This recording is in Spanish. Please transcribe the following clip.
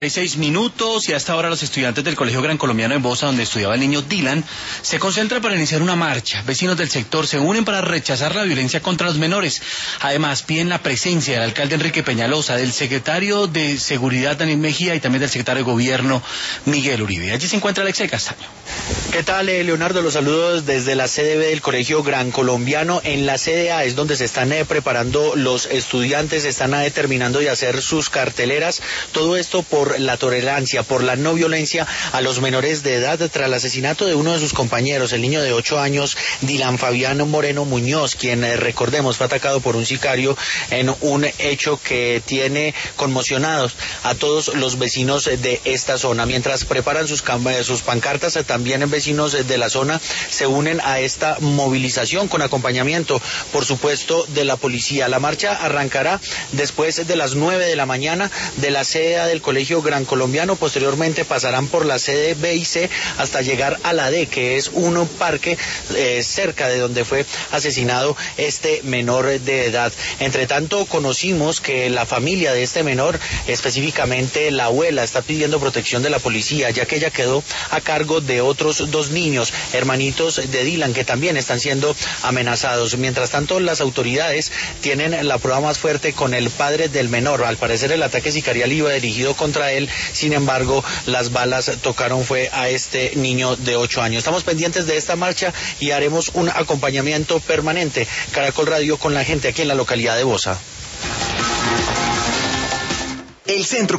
6 minutos y hasta ahora los estudiantes del Colegio Gran Colombiano en Bosa, donde estudiaba el niño Dylan, se concentran para iniciar una marcha. Vecinos del sector se unen para rechazar la violencia contra los menores. Además, piden la presencia del alcalde Enrique Peñalosa, del secretario de Seguridad Daniel Mejía y también del secretario de Gobierno Miguel Uribe. Allí se encuentra Alexei Castaño. ¿Qué tal, Leonardo? Los saludos desde la sede B del Colegio Gran Colombiano. En la sede A es donde se están preparando los estudiantes, están terminando de hacer sus carteleras. Todo esto por la tolerancia, por la no violencia a los menores de edad tras el asesinato de uno de sus compañeros, el niño de 8 años, Dylan Fabián Moreno Muñoz, quien recordemos fue atacado por un sicario en un hecho que tiene conmocionados a todos los vecinos de esta zona. Mientras preparan sus pancartas, también vecinos de la zona se unen a esta movilización con acompañamiento, por supuesto, de la policía. La marcha arrancará después de las 9 de la mañana de la sede A del Colegio Gran Colombiano. Posteriormente pasarán por la sede B y C hasta llegar a la D, que es un parque cerca de donde fue asesinado este menor de edad. Entre tanto, conocimos que la familia de este menor, específicamente la abuela, está pidiendo protección de la policía, ya que ella quedó a cargo de otros 2 niños, hermanitos de Dylan, que también están siendo amenazados. Mientras tanto, las autoridades tienen la prueba más fuerte con el padre del menor. Al parecer, el ataque sicarial iba dirigido contra él, sin embargo, las balas tocaron fue a este niño de 8 años. Estamos pendientes de esta marcha y haremos un acompañamiento permanente. Caracol Radio con la gente aquí en la localidad de Bosa. El centro